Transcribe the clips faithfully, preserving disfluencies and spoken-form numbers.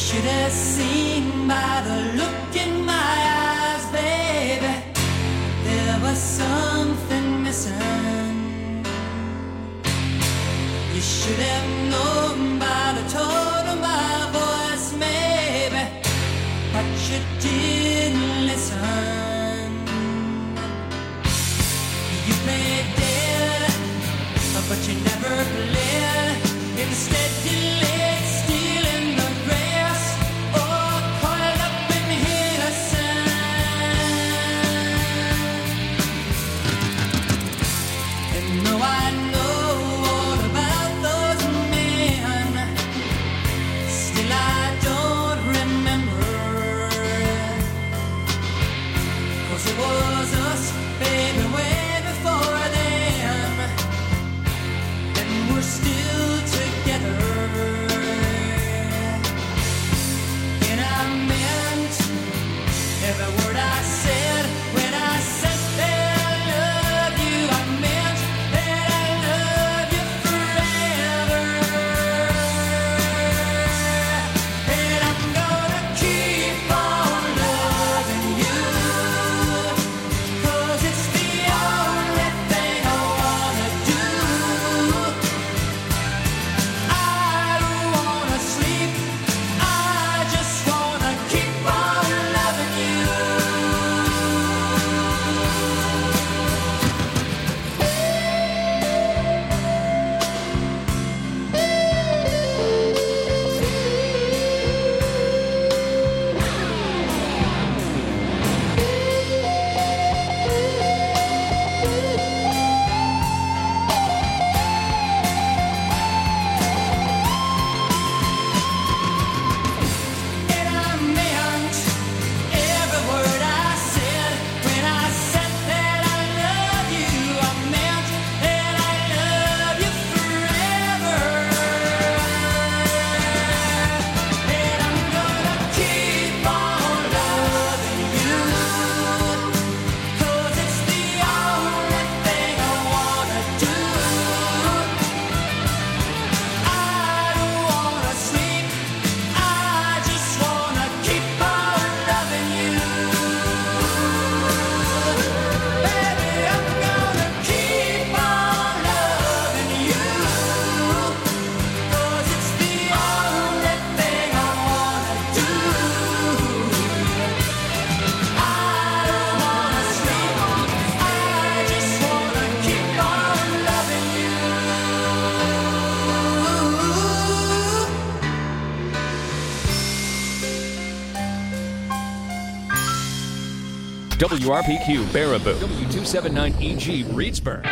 should have seen by the look in my eyes, baby, there was something missing. You should have known by the tone of my voice, maybe, but you didn't listen. You played dead, but you never played. Instead you laid still in the grass, or coiled up in innocence. And though I know all about those men, still I don't remember. 'Cause it was us, baby, way before them, and we're still together. And I meant every word I said when I said that I love you. I meant that I love you forever. And I'm gonna keep on loving you, 'cause it's the only thing I wanna do. I don't wanna sleep, I just wanna keep on loving you. And I meant every word I said when I said that I love you. I meant that I love you forever. And I'm gonna keep on loving you, 'cause it's the only thing I wanna do. I don't wanna sleep, I just wanna keep on loving you. Baby, I'm gonna keep on loving you, 'cause it's the only thing I wanna do. I don't wanna sleep, I just wanna keep on loving you. W R P Q Baraboo, W two seventy-nine E G Reedsburg.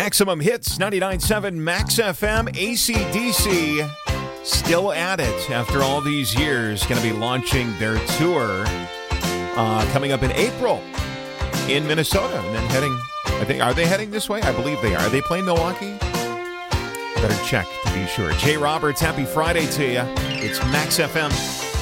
Maximum Hits, ninety-nine point seven Max F M. A C D C still at it after all these years. Going to be launching their tour uh, coming up in April in Minnesota. And then heading, I think, are they heading this way? I believe they are. Are they playing Milwaukee? Better check to be sure. Jay Roberts, happy Friday to you. It's Max F M.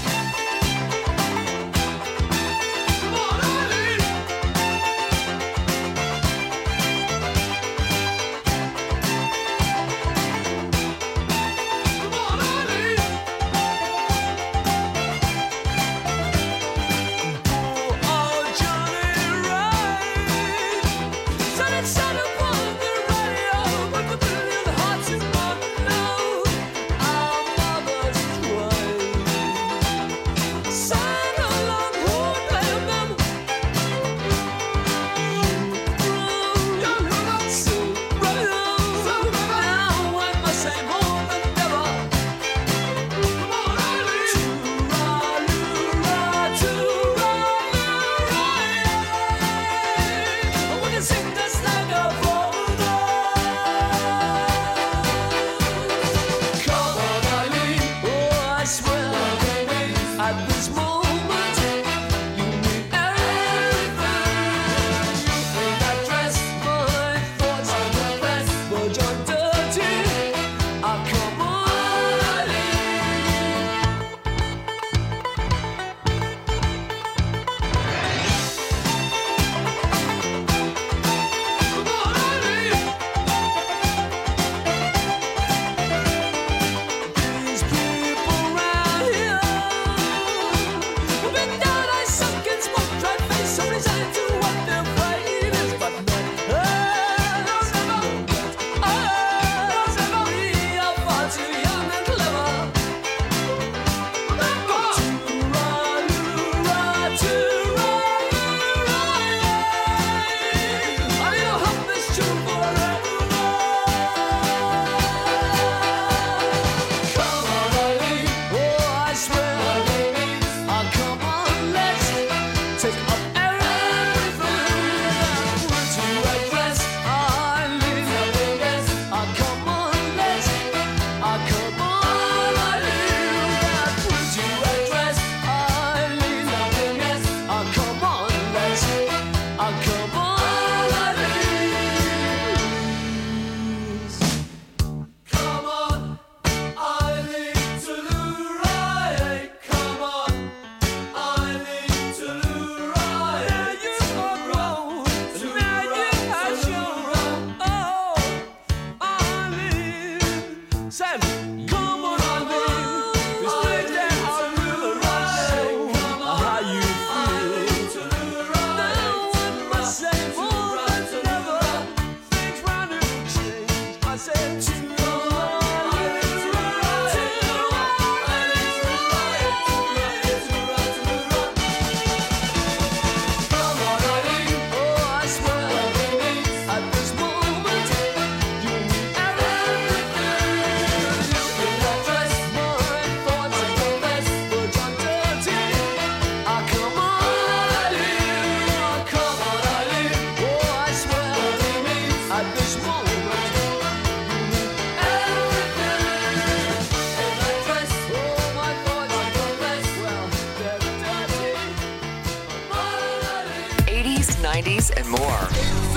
nineties, and more.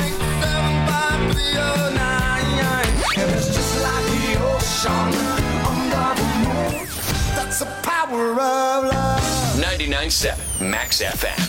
That's the power of love. ninety-nine point seven Max F M.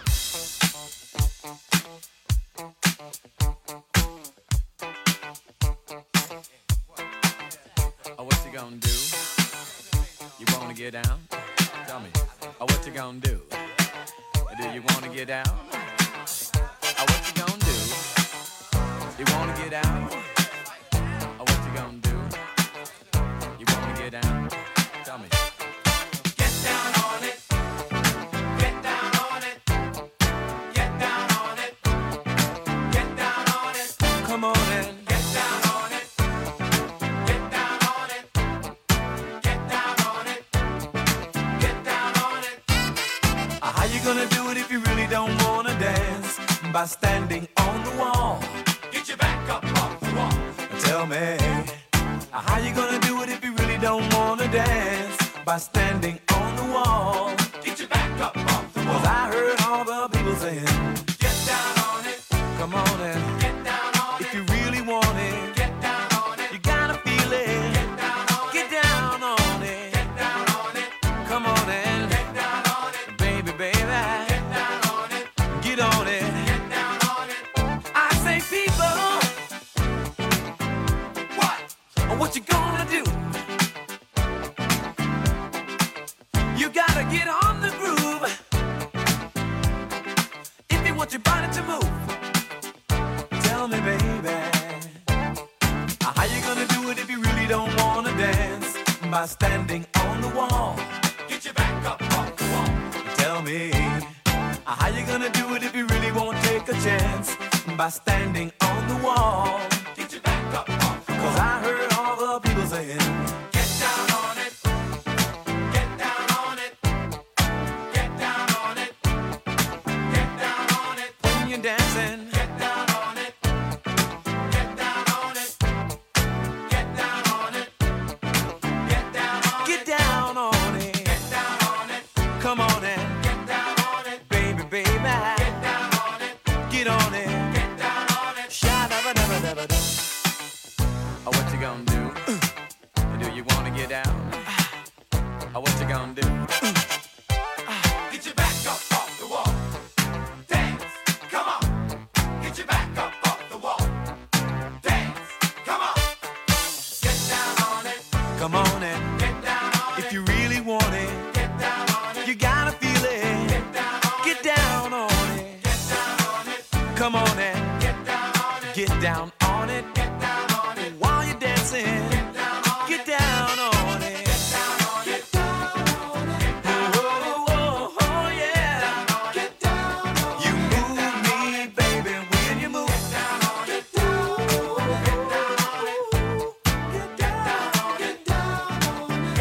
Oh, what you gonna do? You wanna get down? Tell me. Oh, what you gonna do? Do you wanna get down? Oh, what you gonna do? You wanna get out? Oh, what you gonna do? You wanna get down? Tell me. Get down on it. Get down on it. Get down on it. Get down on it. Come on in. Get down on it. Get down on it. Get down on it. Get down on it. How you gonna do it if you really don't wanna dance? By standing on the wall. Get your back up off the wall. Tell me, how you gonna do it if you really don't wanna dance? By standing on the wall. Get your back up off the wall. 'Cause I heard all the people saying, get down on it. Come on and get down on it. If you really want it, get down on it. You gotta feel it. Get down on it. Get down on it. Get down on it. Come on and get down on it. Baby, baby. Get down on it. Get on it. Get down on it. I say people, what? What you gonna do? You gotta get on the groove if you want your body to move. Tell me, baby, how you gonna do it if you really don't wanna dance? By standing on the wall. Get your back up off the wall. Tell me, how you gonna do it if you really won't take a chance? By standing on the wall. Get your back up off the wall. 'Cause I heard all the people saying, get down on it. Get down on it. Get down on it. Get down on it. When you're dancing, get down on it. Get down on it. Get down on it. Get down on it. Get down on it. Get down on it. Come on and get down on it. Baby, baby. Get down on it. Get on it. Get down on it. Sha-da-ba-da-ba-da-ba-da. Oh, what you gonna do? Do you wanna get down? Oh, what you gonna do? Get your back up off the wall. Dance, come on. Get your back up off the wall. Dance, come on. Get down on it. Come on and get down on it. If you really want it, get down on it. You gotta feel it. Get down on it. Get down on it. Get down on it. Come on and get down on it. Get down on it. Get down on it. While you're dancing, get down on it. Get down on it. Get down on it. Get down on it. Oh, oh, oh, yeah. Get down on it. You move me, baby, when you move. Get down on it. Get down on it. Get down on it. Get down on it. Get down on it.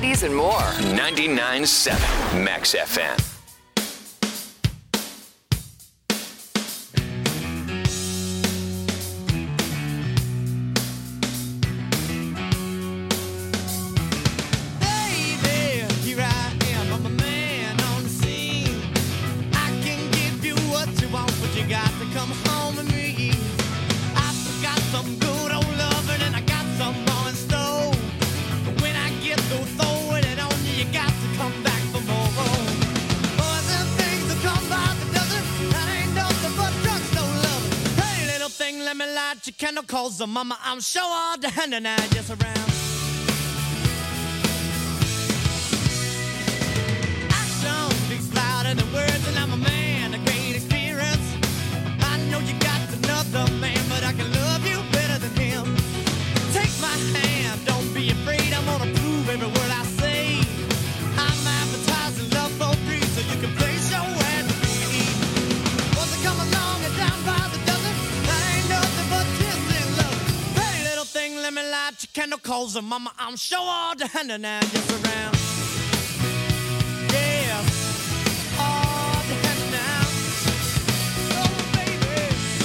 nineties, and more. ninety-nine point seven Max F M. Baby, here I am, I'm a man on the scene. I can give you what you want, but you got to come home with me. I've got some good old loving and I got some more in store. But when I get through throwing it on you, you got to come back for more. Boys and things that come by the dozen, that ain't nothing but drugstore love. Hey, little thing, let me light your candle, cause the mama, I'm sure all the hand and I just around. Action speaks louder than words, and I'm a man of great experience. I know you got another man, but I can love you better than him. Take my hand, don't be afraid, I'm gonna prove every word I say. I'm advertising love for free, so you can place your ad to me. Once I come along and down by the dozen, that ain't nothing but kissing love. Pretty little thing, let me light your candle, cause the mama, I'm sure all the hand and I just around. Yeah, all the hand now. Oh, baby.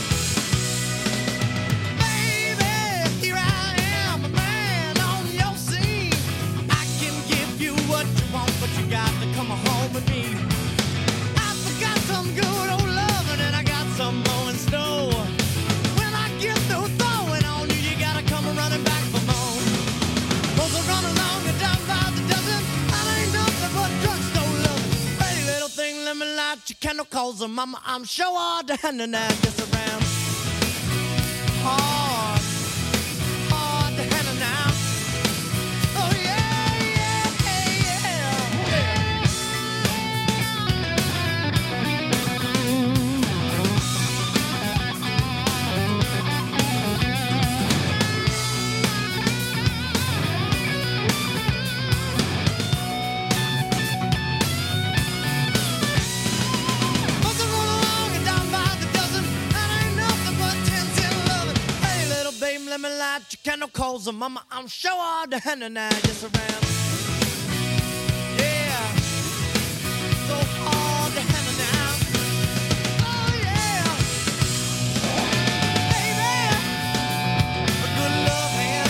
Baby, here I am, a man on your scene. I can give you what you want, but you got to come home with me. I forgot some good old loving and I got some more in store. When I get through throwing on you, you gotta come running back for more. Those are run along and down by the dozen, that ain't nothing but drugstore loving. Pretty little thing, let me light your candle, cause the mama, I'm sure all the hand and I just around. Hard, hard to handle now. Oh yeah, yeah, yeah. Must have run along and down by the dozen, that ain't nothing but ten, ten loving. Hey, little babe, let me light your candle, cause the mama, I'm sure all the hand and I just around. Yeah, so hard to handle now. Oh yeah, baby, a good love hand.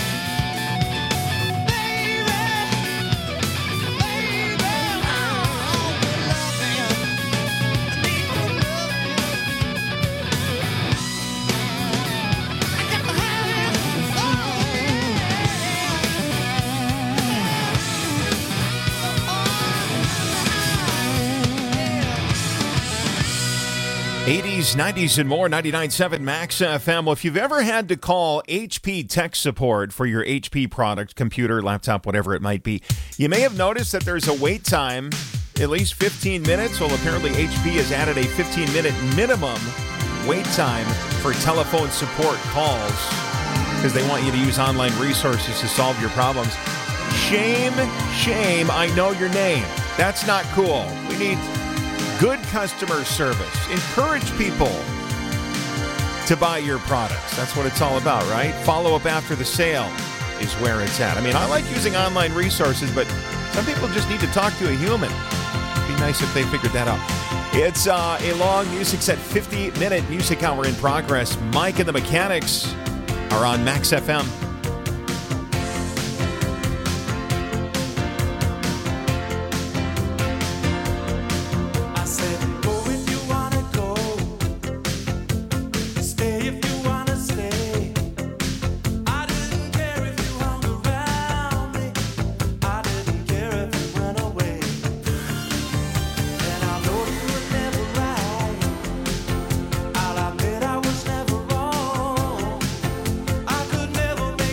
Baby, baby, oh, good love hand. I need good love hand. I got to have it. Oh eighties, nineties, and more, ninety-nine point seven Max F M. Well, if you've ever had to call H P tech support for your H P product, computer, laptop, whatever it might be, you may have noticed that there's a wait time, at least fifteen minutes. Well, apparently H P has added a fifteen-minute minimum wait time for telephone support calls because they want you to use online resources to solve your problems. Shame, shame, I know your name. That's not cool. We need good customer service. Encourage people to buy your products. That's what it's all about, right? Follow up after the sale is where it's at. I mean, I like using online resources, but some people just need to talk to a human. It'd be nice if they figured that out. It's uh, a long music set, fifty-minute music hour in progress. Mike and the Mechanics are on Max F M. I'll admit I was never wrong. I could never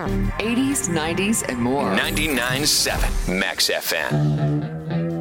eighties, nineties, and more. ninety-nine point seven Max F M.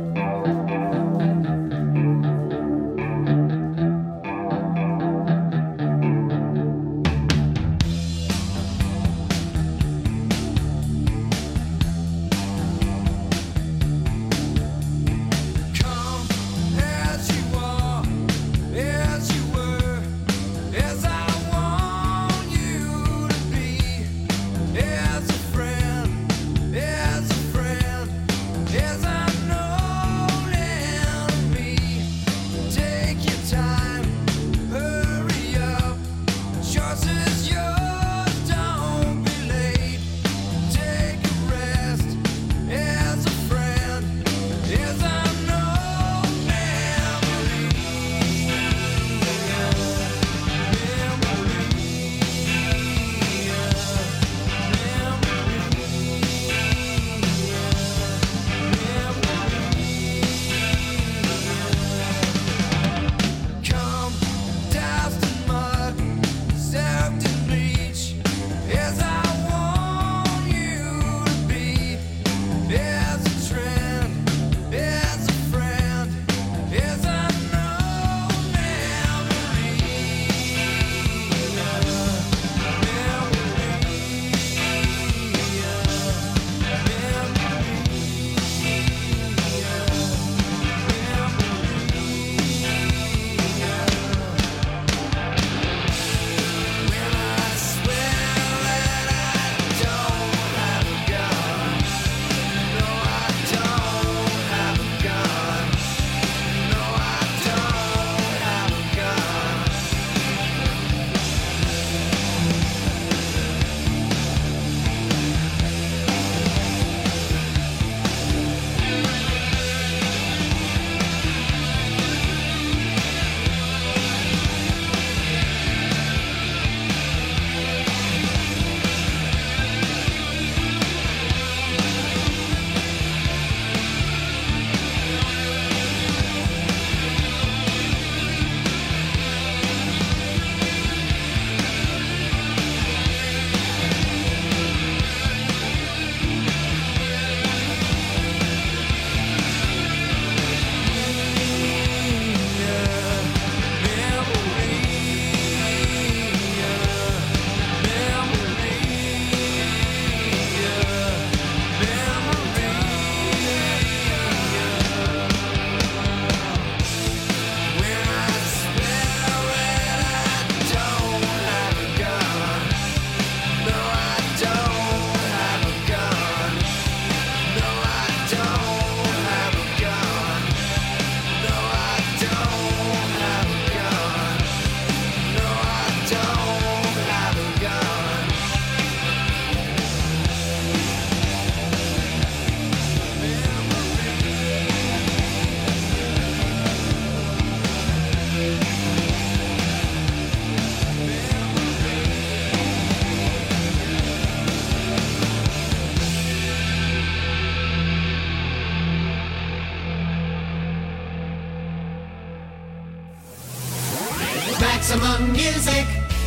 Maximum music,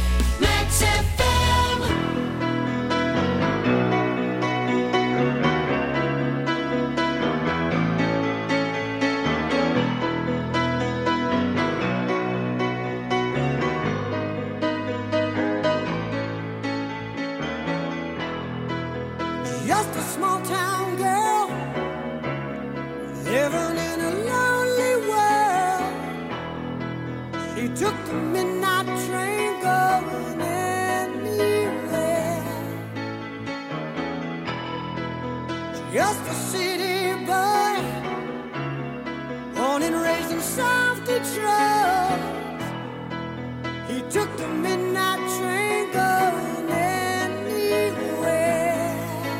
Max F M. Just a small town girl living in a lonely world. She took the midnight train going anywhere. Just a city boy, born and raised in South Detroit. He took the midnight train going anywhere.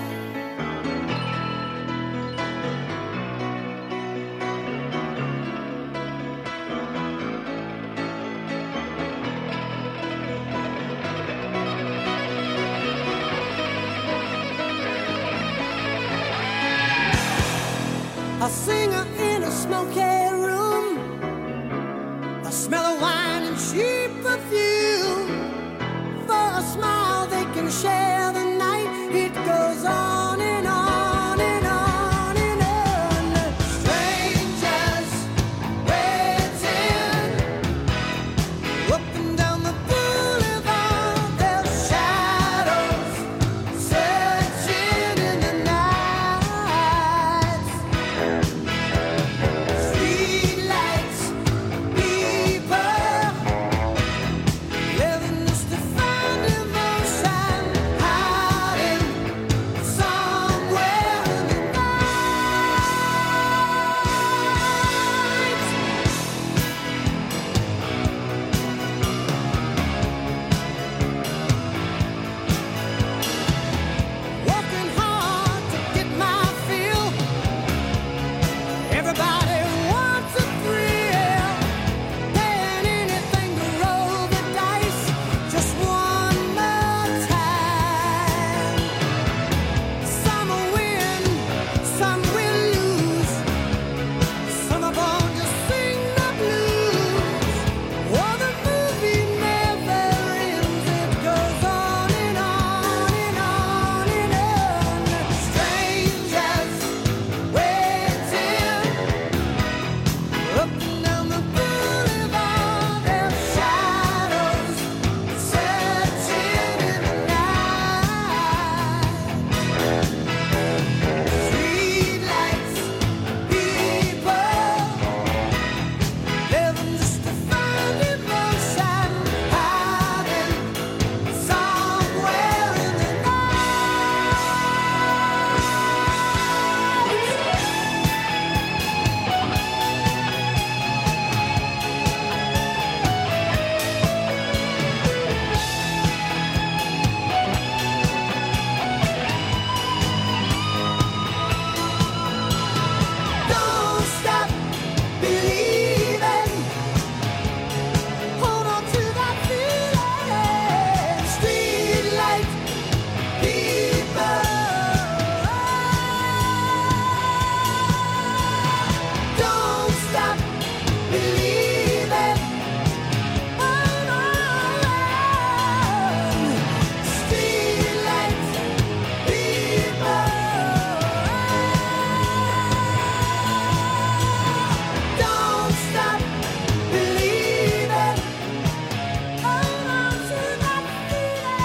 A singer in a smoky room, the smell of wine and cheap perfume. For a smile they can share the night. He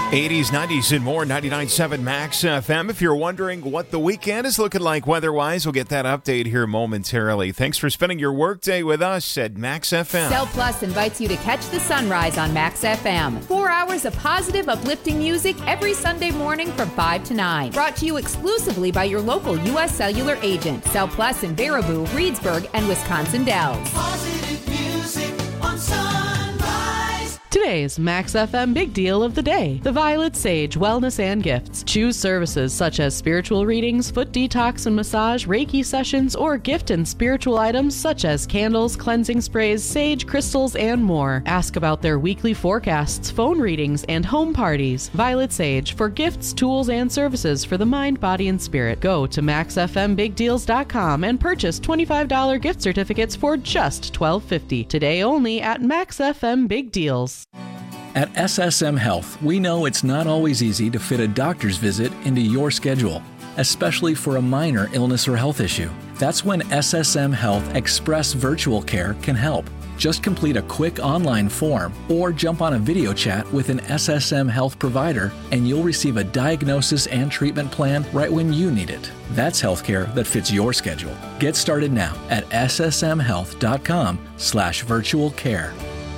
eighties, nineties, and more, ninety-nine point seven Max F M. If you're wondering what the weekend is looking like weather-wise, we'll get that update here momentarily. Thanks for spending your workday with us at Max F M. Cell Plus invites you to catch the sunrise on Max F M. Four hours of positive, uplifting music every Sunday morning from five to nine. Brought to you exclusively by your local U S Cellular agent. Cell Plus in Baraboo, Reedsburg, and Wisconsin Dells. Positive music on Sunrise. Today's Max F M Big Deal of the Day. The Violet Sage Wellness and Gifts. Choose services such as spiritual readings, foot detox and massage, Reiki sessions, or gift and spiritual items such as candles, cleansing sprays, sage, crystals, and more. Ask about their weekly forecasts, phone readings, and home parties. Violet Sage for gifts, tools, and services for the mind, body, and spirit. Go to max f m big deals dot com and purchase twenty-five dollars gift certificates for just twelve fifty. Today only at Max F M Big Deals. At S S M Health, we know it's not always easy to fit a doctor's visit into your schedule, especially for a minor illness or health issue. That's when S S M Health Express Virtual Care can help. Just complete a quick online form or jump on a video chat with an S S M Health provider and you'll receive a diagnosis and treatment plan right when you need it. That's healthcare that fits your schedule. Get started now at s s m health dot com slash virtual care.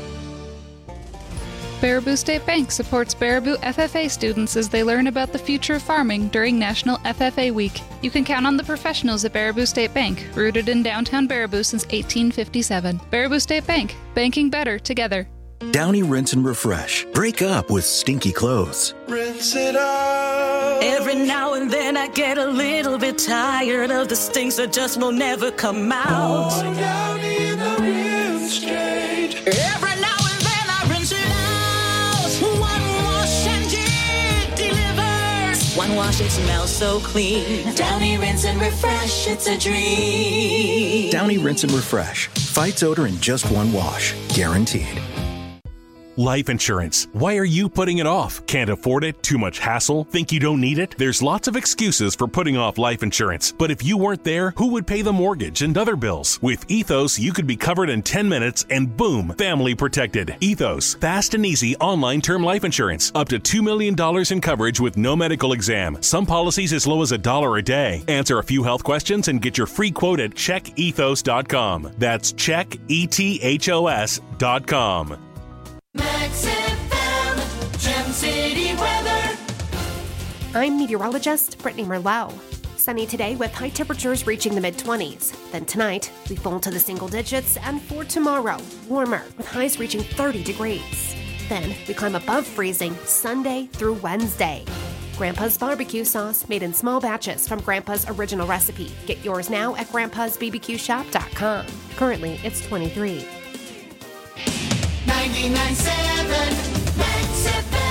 Baraboo State Bank supports Baraboo F F A students as they learn about the future of farming during National F F A Week. You can count on the professionals at Baraboo State Bank, rooted in downtown Baraboo since eighteen fifty-seven. Baraboo State Bank, banking better together. Downy Rinse and Refresh. Break up with stinky clothes. Rinse it out. Every now and then I get a little bit tired of the stinks that just will never come out. Oh, Downy the rinse change. Every now and then I rinse it out. One wash and it delivers. One wash, it smells so clean. Downy Rinse and Refresh, it's a dream. Downy Rinse and Refresh. Fights odor in just one wash. Guaranteed. Life insurance. Why are you putting it off? Can't afford it? Too much hassle? Think you don't need it? There's lots of excuses for putting off life insurance. But if you weren't there, who would pay the mortgage and other bills? With Ethos, you could be covered in ten minutes and boom, family protected. Ethos, fast and easy online term life insurance. Up to two million dollars in coverage with no medical exam. Some policies as low as a dollar a day. Answer a few health questions and get your free quote at check ethos dot com. That's check ethos dot com. Max F M, Gem City weather. I'm meteorologist Brittany Merlot. Sunny today with high temperatures reaching the mid-twenties. Then tonight, we fall into the single digits, and for tomorrow, warmer with highs reaching thirty degrees. Then we climb above freezing Sunday through Wednesday. Grandpa's barbecue sauce made in small batches from Grandpa's original recipe. Get yours now at grandpas b b q shop dot com. Currently, it's twenty-three. ninety-nine point seven Max F M.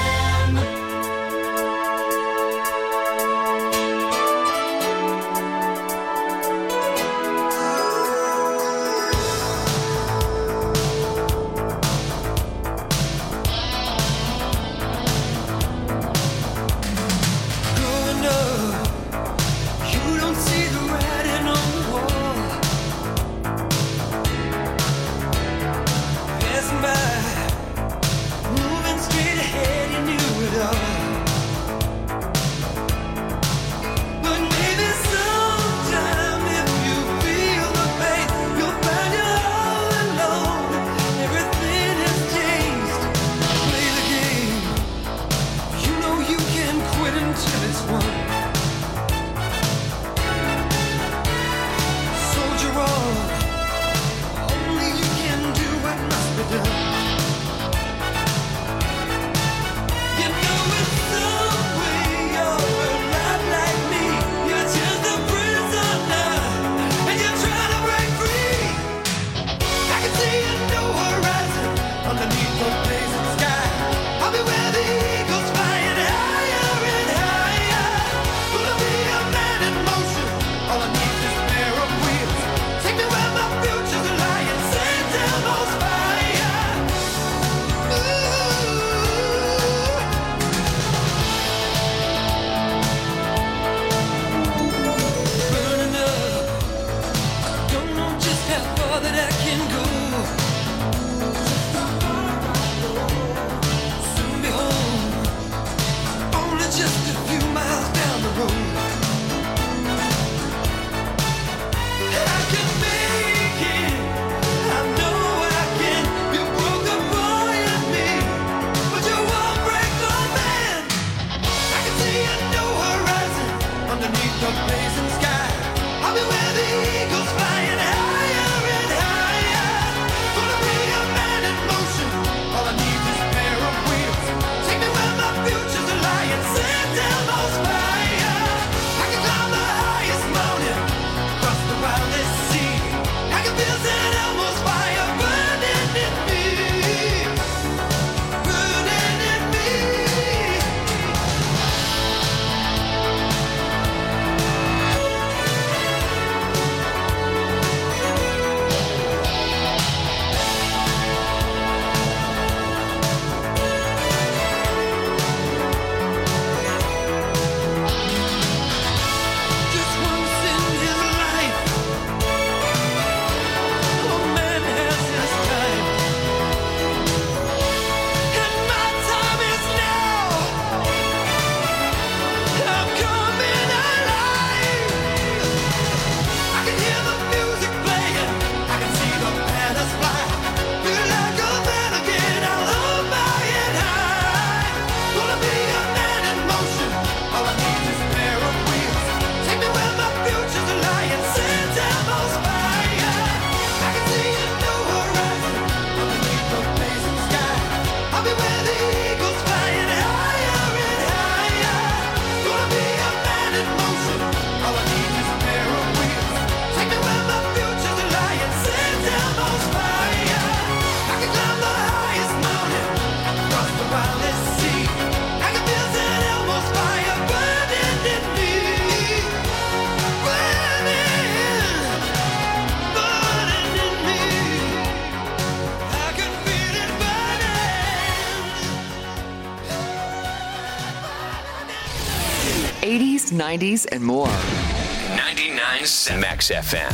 Growing up, you don't see the writing on the wall. Passing by, moving straight ahead, you knew it all. But maybe sometime if you feel the pain, you'll find you're all alone. Everything has changed. Play the game. You know you can quit until it's won. Soldier on. Only you can do what must be done. You know in some way you're a lot like me. You're just a prisoner, and you're trying to break free. I can see a new horizon underneath the blazing sky. I'll be where the eagles flying higher and higher. eighties, nineties, and more. ninety-nine point seven Max F M.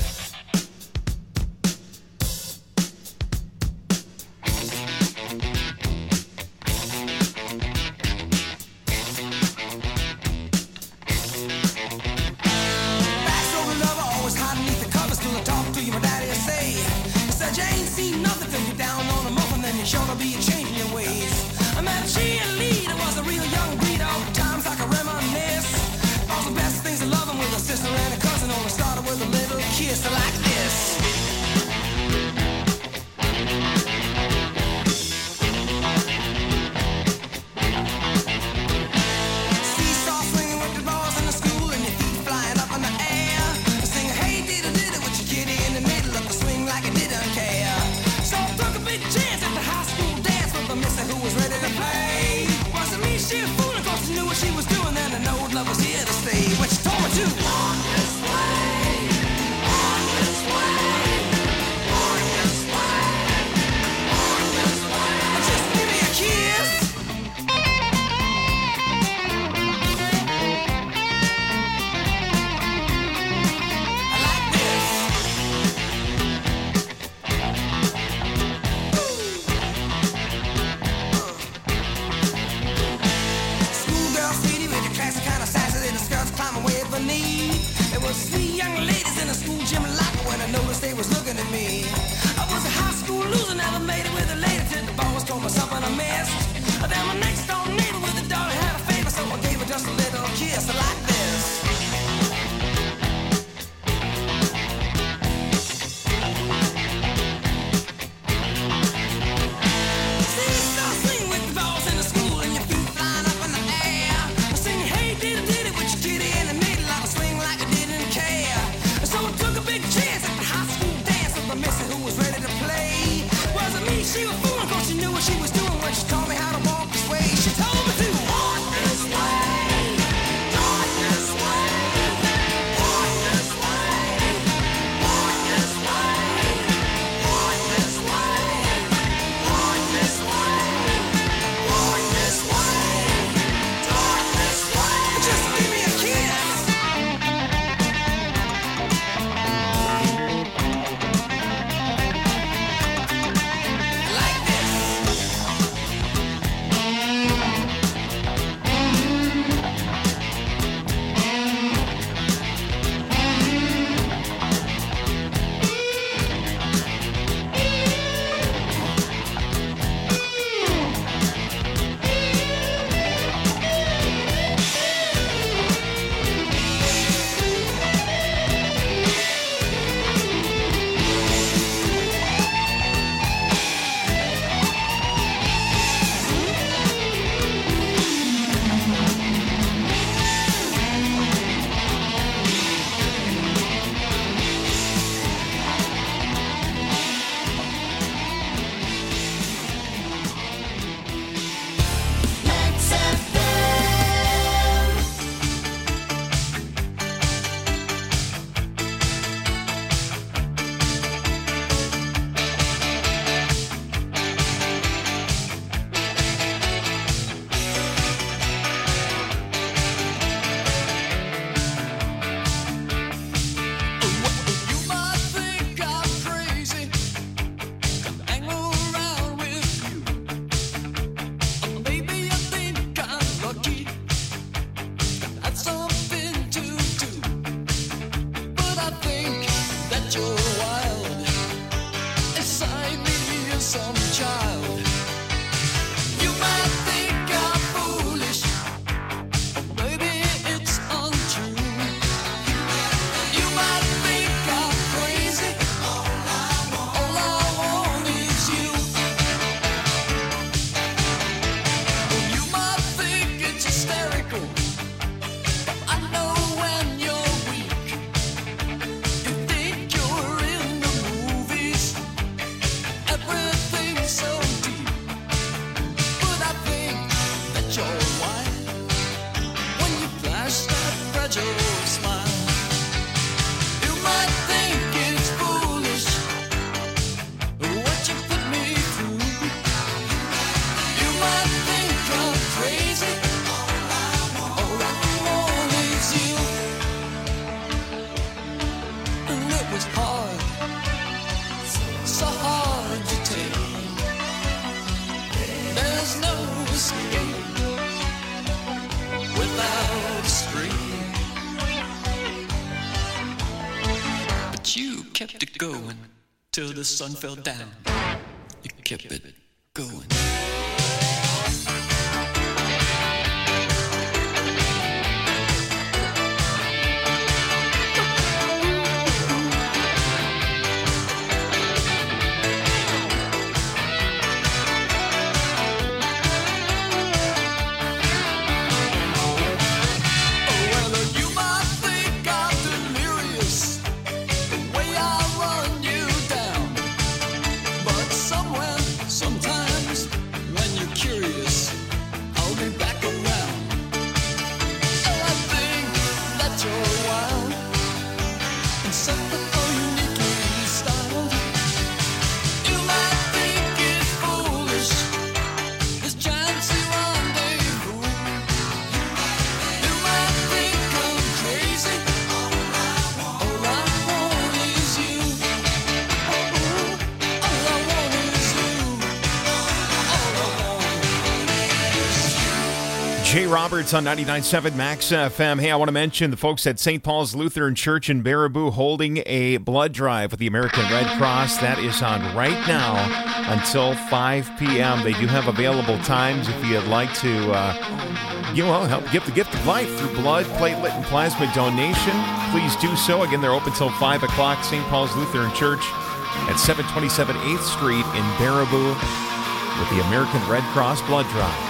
kept it going till the sun fell down. You kept it going. Sometimes when you're curious, I'll be back around. And I think that you're wild and something so uniquely styled. You might think it's foolish, this chancy rendezvous. You might think I'm crazy. All I want is you. All I want is you. Jay Roberts on ninety-nine point seven Max F M. Hey, I want to mention the folks at Saint Paul's Lutheran Church in Baraboo holding a blood drive with the American Red Cross. That is on right now until five p.m. They do have available times if you'd like to, uh, you know, help give the gift of life through blood, platelet, and plasma donation. Please do so. Again, they're open till five o'clock. Saint Paul's Lutheran Church at seven twenty-seven eighth Street in Baraboo with the American Red Cross blood drive.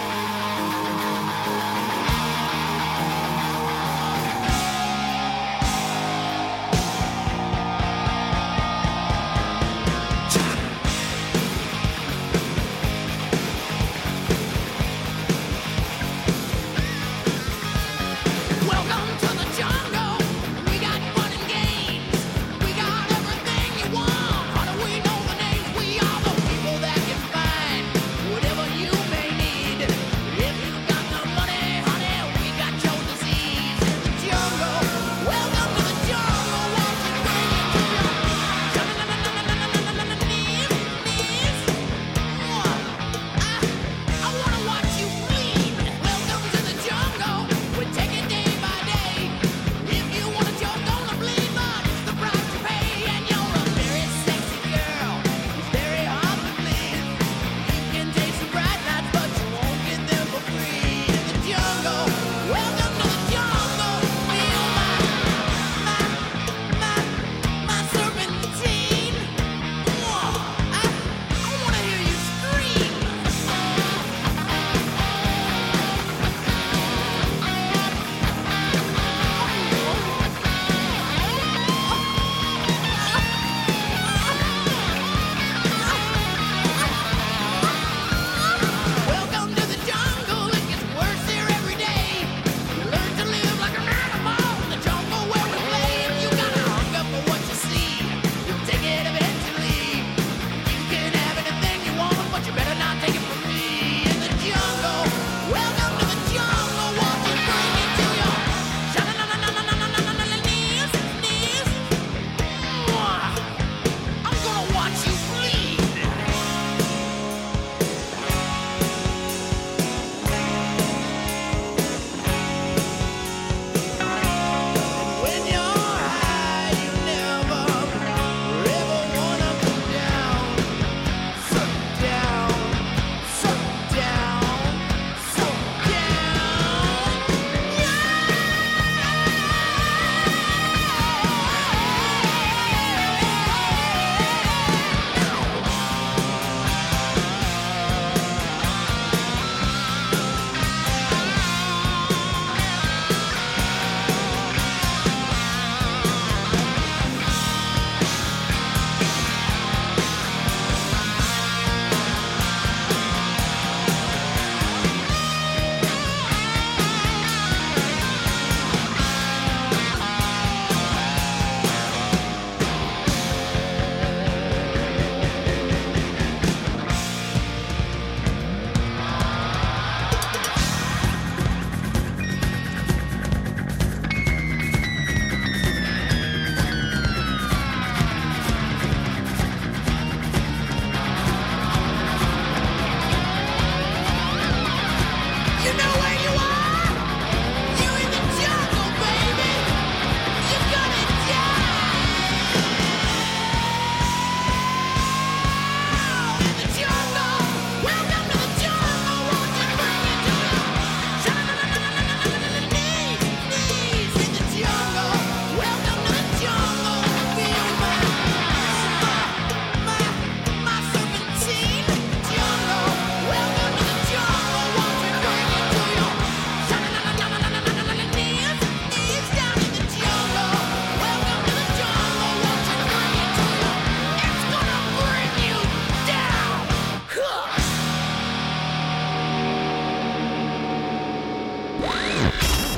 Welcome to the jungle. We got fun and games. We got everything you want. How do we know the names? We are the people that can find whatever you may need.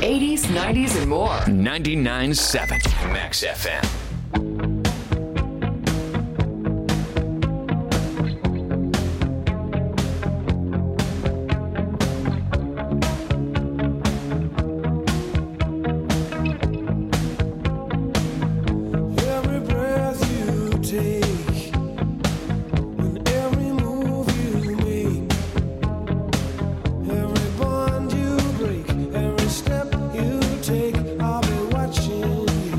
eighties, nineties, and more. ninety-nine point seven Max F M. Every breath you take, and every move you make, every bond you break, every step you take, I'll be watching you.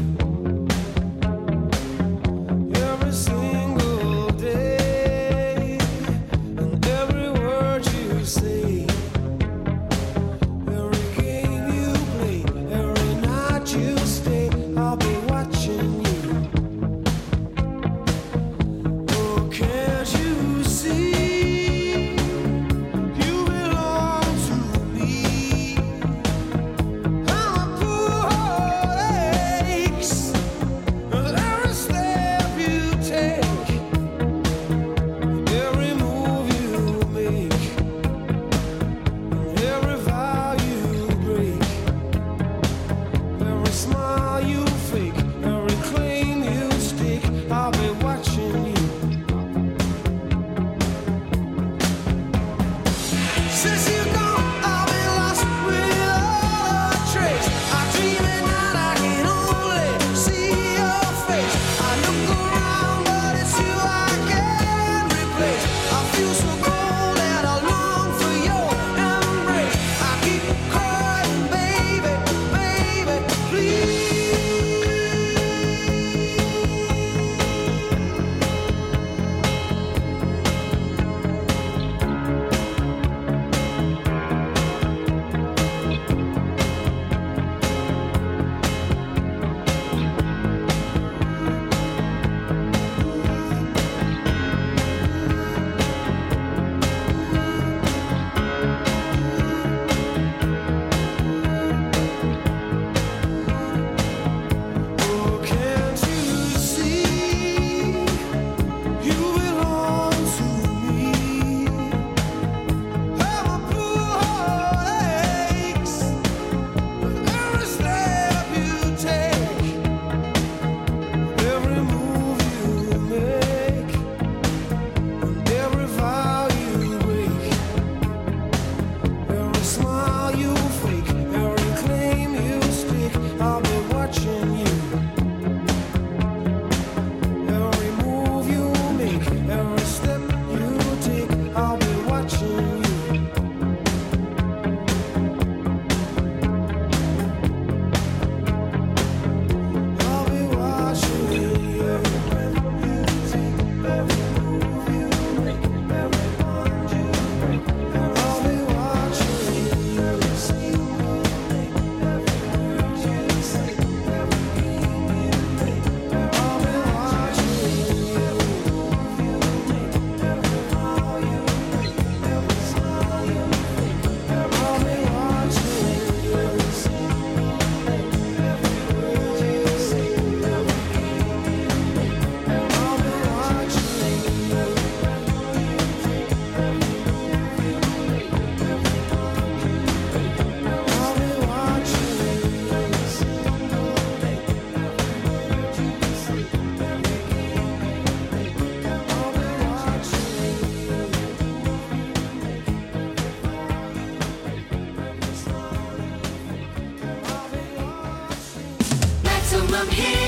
Every single day, and every word you say, every game you play, every night you stay, I'll be watching you. Oh, can't you see? You belong to me. I'm a poor heart aches with every step you take, every move you make, every vow you break, every smile you fake, every claim you stake, I'll be watching you. Since you're gone, I've been lost without a trace. I dream at night, I can only see your face. I look around, but it's you I can't replace. I feel so cold and I long for your embrace. I keep crying, baby, baby, please. Oh, can't you see? You belong to me. I'm a poor heart aches with every step you take, every move you make, and every vow you break, every smile you fake, every claim you stake, I'll be watching you. Every move you make, every step you take, I'll be watching you. I'll be watching you. Every breath you take, every move you make, every bond you break, I'll be watching you. Every single day, every word you say, every game you play, I'll be watching you. Every move you make, every vow you break, every smile you fake, I'll be watching you. Every single day, every word you say, every game you play, I'll be watching you. Every breath you take, every move you make, every bond you break, I'll be watching you. Every single day, every word you say, every game you play, I'll be watching you. Maximum hit.